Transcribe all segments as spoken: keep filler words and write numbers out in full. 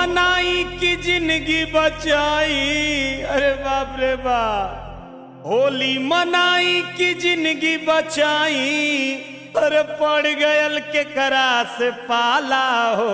मनाई की जिंदगी बचाई। अरे बाप रे बाप, होली मनाई की जिंदगी बचाई। अरे पड़ गयल के करा से पाला हो,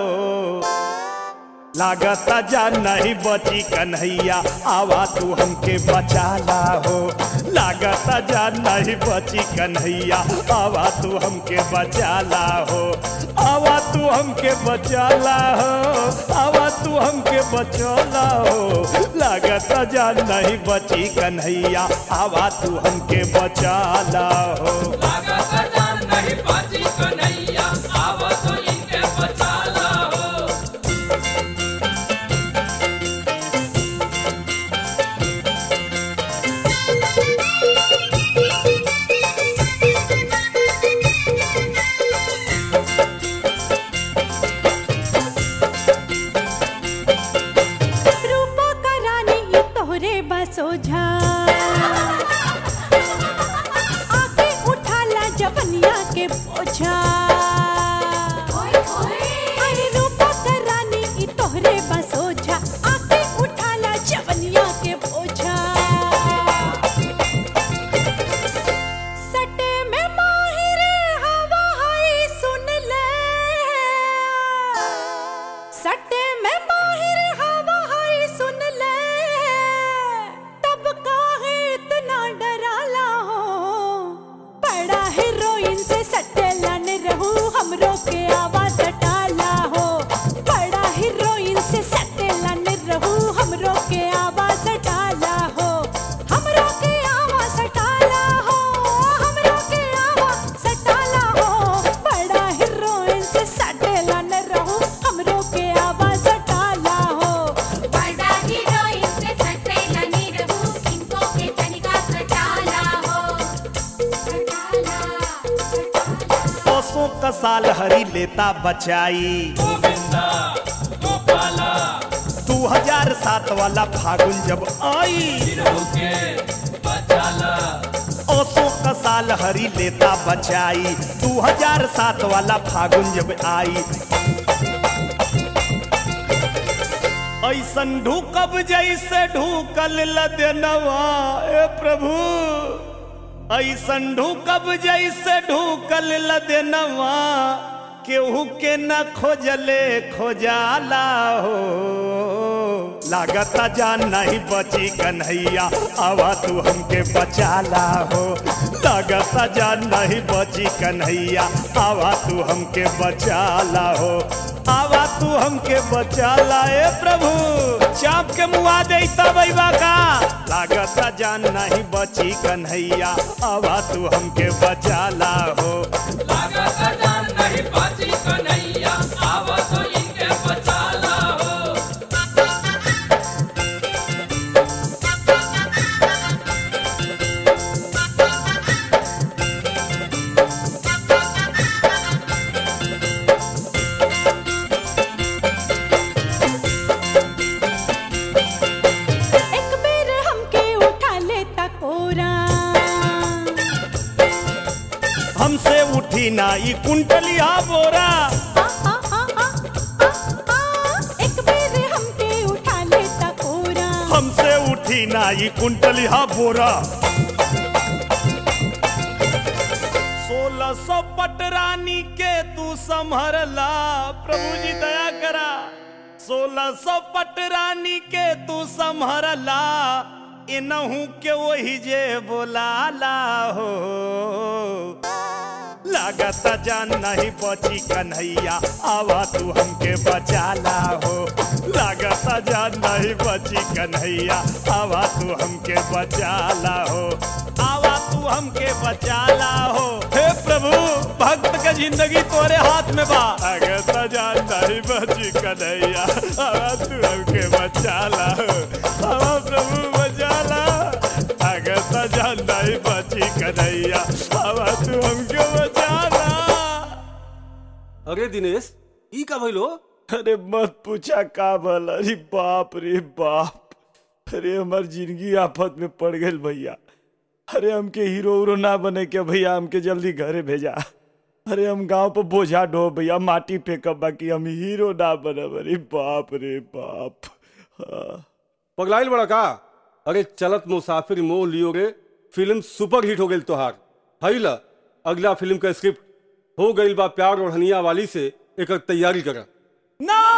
लागता जा नहीं बची कन्हैया, आवा तू हमके बचाला हो। लागता जा नहीं बची कन्हैया, आवा तू हमके बचाला हो। आवा तू हमके बचाला हो, आवा तू हमके बचाला हो। लागता जा नहीं बची कन्हैया, आवा तू हमके बचाला हो। लागता जा नहीं बची कन्हैया, आवा तू इनके बचाला हो। सोझा आके उठाला जवनिया के बोझा। अरे रूपा का रानी ई तोहरे बसोझा, आके उठाला जवनिया के बोझा। सटे में माहिर हवा है सुन ले, सटे में माहिर हवा है सुन ले। हमरो के आवाज सटाला हो, बड़ा हीरोइन से सटेलन रहू। हमरो के आवाज सटाला हो, हमरो के आवाज सटाला हो, हमरो के आवाज सटाला हो। बड़ा हीरोइन से सटेलन रहू, हमरो के आवाज सटाला हो। बड़ा हीरोइन से सटेलन रहू, इनको के तनिका सटाला हो। सटाला सटाला ओसों का साल हरी लेता बचाई। गोविंदा गोपाला दो हज़ार सात वाला फागुन जब आई, हीरो के बचाला। ओसों का साल हरी लेता बचाई। दो हज़ार सात वाला फागुन जब आई, ऐसन ढूकब जैसे ढूकल लदनवा। ए प्रभु, ऐसन ढूकब जैसे ढूकल लदनवा। केहू के न खोजले खोजाला हो, लागता जान नहीं बची कन्हैया, आवा तू हमके बचाला हो। लागता जान नहीं बची कन्हैया, आवा तू हमके बचाला हो। आवा तू हमके बचाला ए प्रभु, चाप के मुआ देता बैबा का। लागता जान नहीं बची कन्हैया, आवा तू हमके बचाला हो। लागता जान नहीं बची कन्हैया, आवा तू इनके बचाला हो। एक बेर हमके उठा लेता कोरा, हमसे उठी ना ई कुंटलिया बोरा। आ, आ, आ, आ, आ, आ, एक बेर हमके उठा लेता कोरा। हमसे उठी ना ई कुंटलिया बोरा। सोलह सौ पटरानी के तू संभरला, प्रभु जी दया करा। सोलह सौ पटरानी के तू संभरला, इनहू के वही जे बोलाला हो। लागता जान नहीं बची कन्हैया, आवा तू हमके बचाला हो। लागता जान नहीं बची कन्हैया, आवा तू हमके बचाला हो। आवा तू हमके बचाला हो। हे प्रभु, भक्त के जिंदगी तोरे हाथ में बा। लागता जान नहीं बची कन्हैया, आवा तू हमके बचाला हो। आवा प्रभु बचाला। लागता जान नहीं बची कन्हैया, आवा तू हमके बचाला। अरे दिनेश, ई का भइलो? अरे मत पूछा का भल। अरे बाप रे बाप, अरे हमार जिंदगी आफत में पड़ गई भैया। अरे हमके हीरो उरो ना बने के भैया, हमके जल्दी घरे भेजा। अरे हम गांव पर बोझा ढो भैया माटी फेंकब बाकी हम हीरो ना बनब। अरे बाप रे बाप। हाँ। पगलाइल बड़ा का? अरे चलत मुसाफिर मोह लियो रे, फिल्म सुपर हिट हो गई तोहार। हई ला अगला फिल्म का स्क्रिप्ट हो गई बा प्यार और हनिया वाली से, एक तैयारी करा। ना